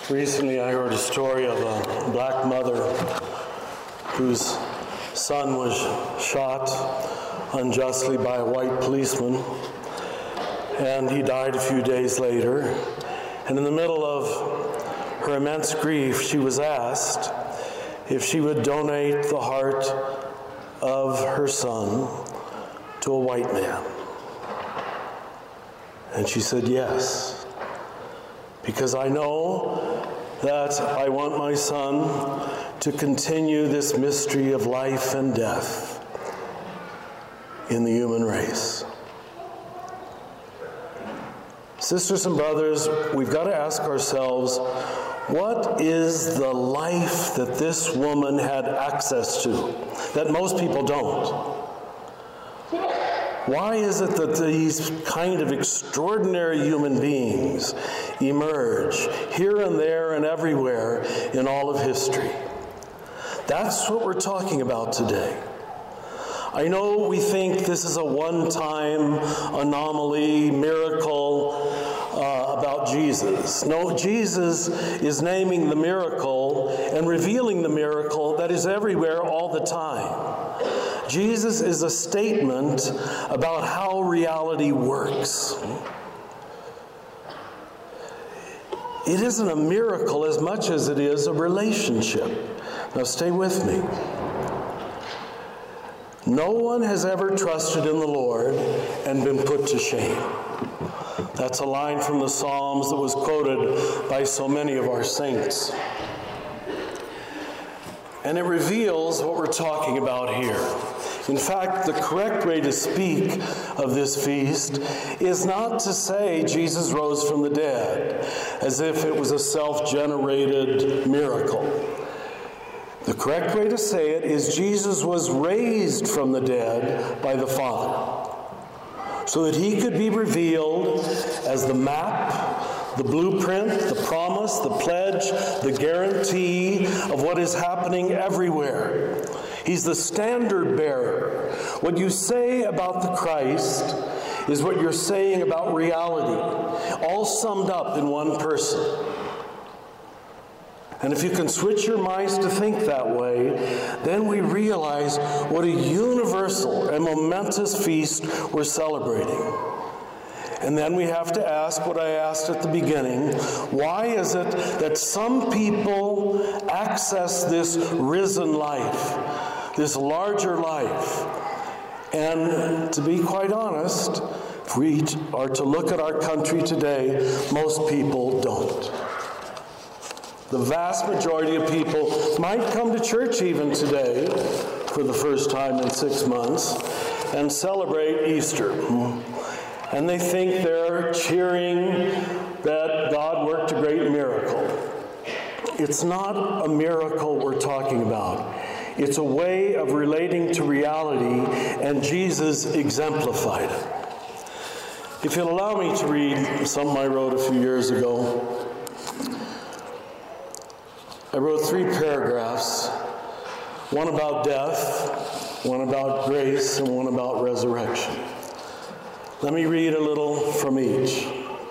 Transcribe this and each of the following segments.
Recently I heard a story of a black mother whose son was shot unjustly by a white policeman, and he died a few days later. And in the middle of her immense grief, she was asked if she would donate the heart of her son to a white man. And she said, yes, because I know that I want my son to continue this mystery of life and death in the human race. Sisters and brothers, we've got to ask ourselves, what is the life that this woman had access to that most people don't? Why is it that these kind of extraordinary human beings emerge here and there and everywhere in all of history? That's what we're talking about today. I know we think this is a one-time anomaly, miracle about Jesus. No, Jesus is naming the miracle and revealing the miracle that is everywhere all the time. Jesus is a statement about how reality works. It isn't a miracle as much as it is a relationship. Now stay with me. No one has ever trusted in the Lord and been put to shame. That's a line from the Psalms that was quoted by so many of our saints. And it reveals what we're talking about here. In fact, the correct way to speak of this feast is not to say Jesus rose from the dead, as if it was a self-generated miracle. The correct way to say it is Jesus was raised from the dead by the Father, so that he could be revealed as the map, the blueprint, the promise, the pledge, the guarantee of what is happening everywhere. He's the standard bearer. What you say about the Christ is what you're saying about reality, all summed up in one person. And if you can switch your minds to think that way, then we realize what a universal and momentous feast we're celebrating. And then we have to ask what I asked at the beginning. Why is it that some people access this risen life, this larger life? And to be quite honest, if we are to look at our country today, most people don't. The vast majority of people might come to church even today for the first time in 6 months and celebrate Easter. And they think they're cheering that God worked a great miracle. It's not a miracle we're talking about. It's a way of relating to reality, and Jesus exemplified it. If you'll allow me to read something I wrote a few years ago. I wrote 3 paragraphs, one about death, one about grace, and one about resurrection. Let me read a little from each.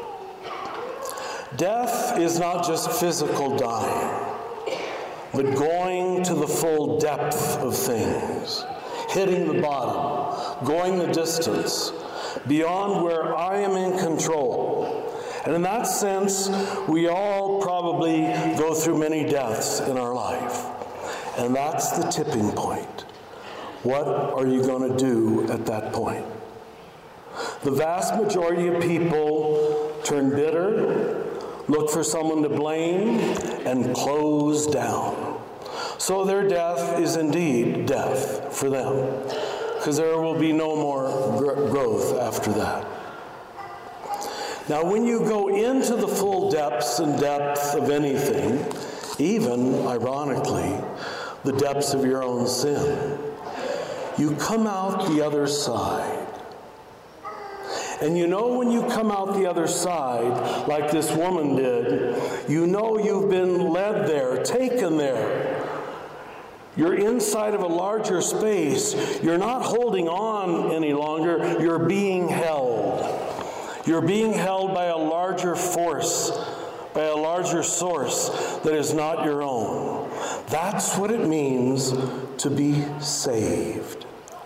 Death is not just physical dying, but going to the full depth of things, hitting the bottom, going the distance, beyond where I am in control. And in that sense, we all probably go through many deaths in our life. And that's the tipping point. What are you going to do at that point? The vast majority of people turn bitter, look for someone to blame, and close down. So their death is indeed death for them, because there will be no more growth after that. Now, when you go into the full depths and depth of anything, even, ironically, the depths of your own sin, you come out the other side. And you know when you come out the other side, like this woman did, you know you've been led there, taken there. You're inside of a larger space. You're not holding on any longer. You're being held. You're being held by a larger force, by a larger source that is not your own. That's what it means to be saved.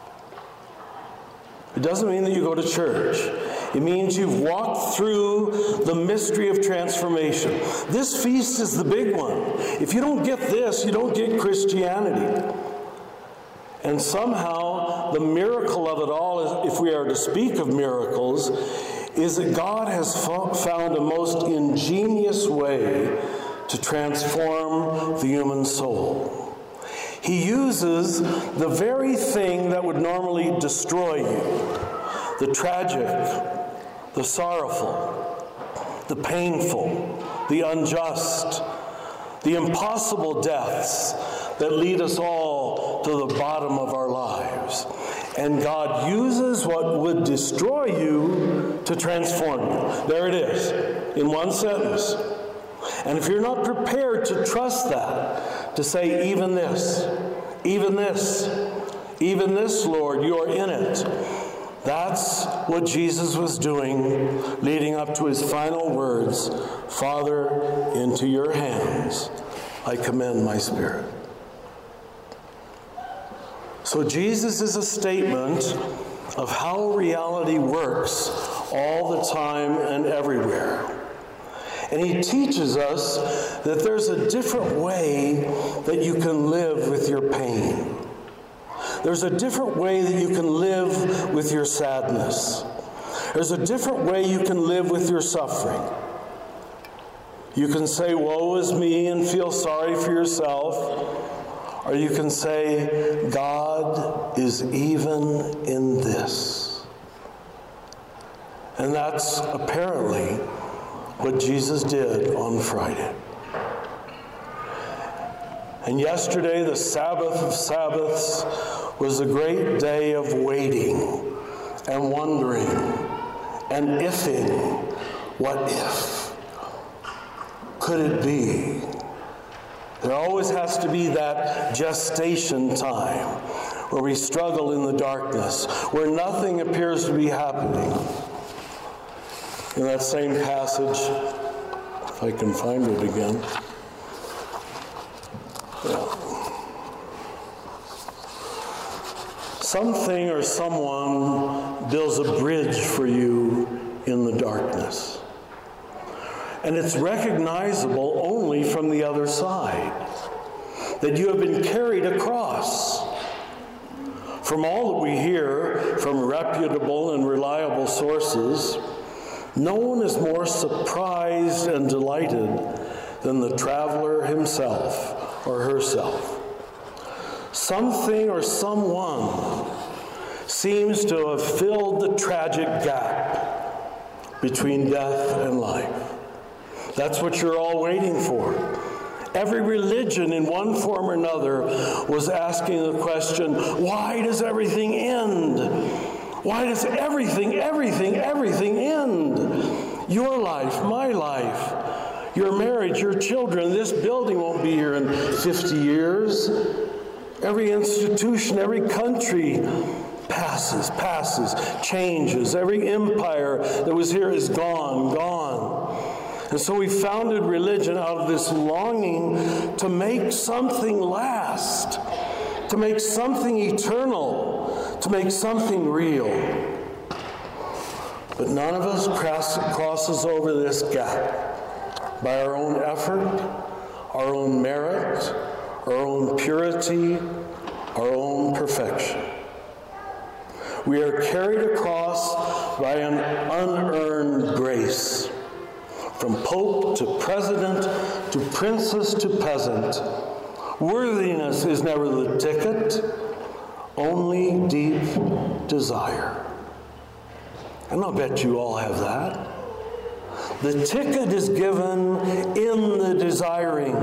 It doesn't mean that you go to church. It means you've walked through the mystery of transformation. This feast is the big one. If you don't get this, you don't get Christianity. And somehow, the miracle of it all, if we are to speak of miracles, is that God has found a most ingenious way to transform the human soul. He uses the very thing that would normally destroy you, the tragic, the sorrowful, the painful, the unjust, the impossible deaths that lead us all to the bottom of our lives. And God uses what would destroy you to transform you. There it is, in one sentence. And if you're not prepared to trust that, to say, even this, even this, even this, Lord, you're in it. That's what Jesus was doing, leading up to his final words, Father, into your hands I commend my spirit. So Jesus is a statement of how reality works all the time and everywhere. And he teaches us that there's a different way that you can live with your pain. There's a different way that you can live with your sadness. There's a different way you can live with your suffering. You can say, woe is me, and feel sorry for yourself. Or you can say, God is even in this. And that's apparently what Jesus did on Friday. And yesterday, the Sabbath of Sabbaths, was a great day of waiting and wondering and ifing. What if? Could it be? There always has to be that gestation time where we struggle in the darkness, where nothing appears to be happening. In that same passage, if I can find it again. Something or someone builds a bridge for you in the darkness. And it's recognizable only from the other side, that you have been carried across. From all that we hear from reputable and reliable sources, no one is more surprised and delighted than the traveler himself or herself. Something or someone seems to have filled the tragic gap between death and life. That's what you're all waiting for. Every religion in one form or another was asking the question, why does everything end? Why does everything end? Your life, my life, your marriage, your children. This building won't be here in 50 years. Every institution, every country passes, changes. Every empire that was here is gone. And so we founded religion out of this longing to make something last, to make something eternal, to make something real. But none of us crosses over this gap by our own effort, our own merit, our own purity, our own perfection. We are carried across by an unearned grace. From pope to president to princess to peasant, worthiness is never the ticket, only deep desire. And I'll bet you all have that. The ticket is given in the desiring,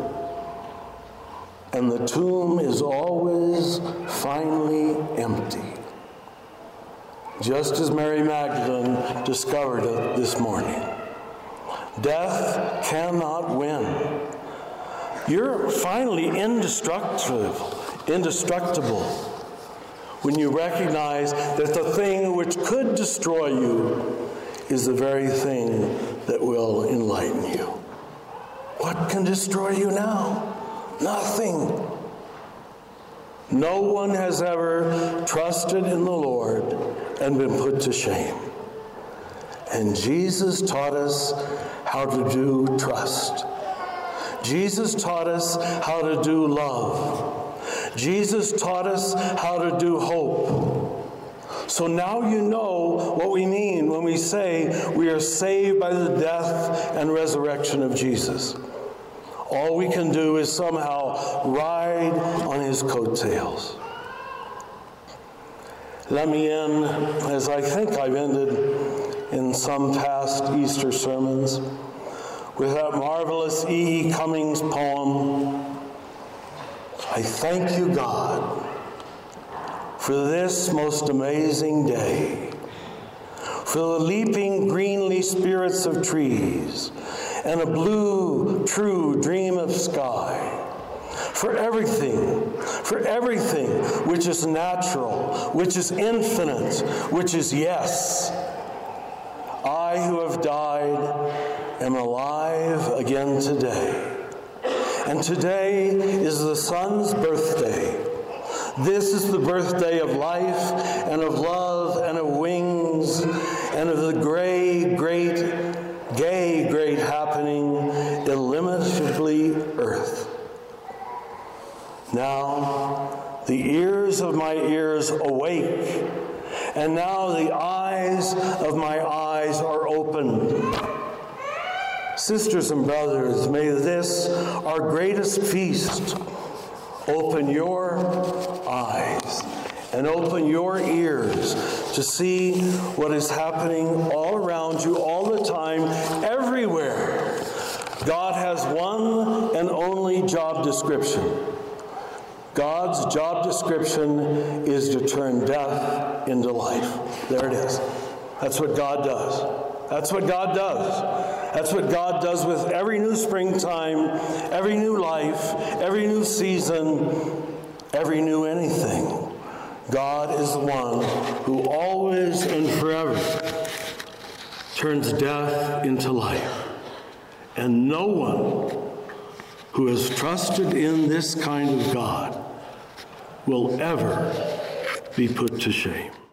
and the tomb is always finally empty, just as Mary Magdalene discovered it this morning. Death cannot win. You're finally indestructible when you recognize that the thing which could destroy you is the very thing that will enlighten you. What can destroy you now? Nothing. No one has ever trusted in the Lord and been put to shame. And Jesus taught us how to do trust. Jesus taught us how to do love. Jesus taught us how to do hope. So now you know what we mean when we say we are saved by the death and resurrection of Jesus. All we can do is somehow ride on his coattails. Let me end, as I think I've ended in some past Easter sermons, with that marvelous E. E. Cummings poem, I thank you, God, for this most amazing day, for the leaping greenly spirits of trees, and a blue, true dream of sky, for everything which is natural, which is infinite, which is yes. I who have died am alive again today. And today is the sun's birthday. This is the birthday of life and of love and of wings and of the gay, great happening, illimitably earth. Now the ears of my ears awake, and now the eyes of my eyes are opened. Sisters and brothers, may this, our greatest feast, open your eyes and open your ears to see what is happening all around you, all the time, everywhere. God has one and only job description. God's job description is to turn death into life. There it is. That's what God does. That's what God does. That's what God does with every new springtime, every new life, every new season, every new anything. God is the one who always and forever turns death into life. And no one who has trusted in this kind of God will ever be put to shame.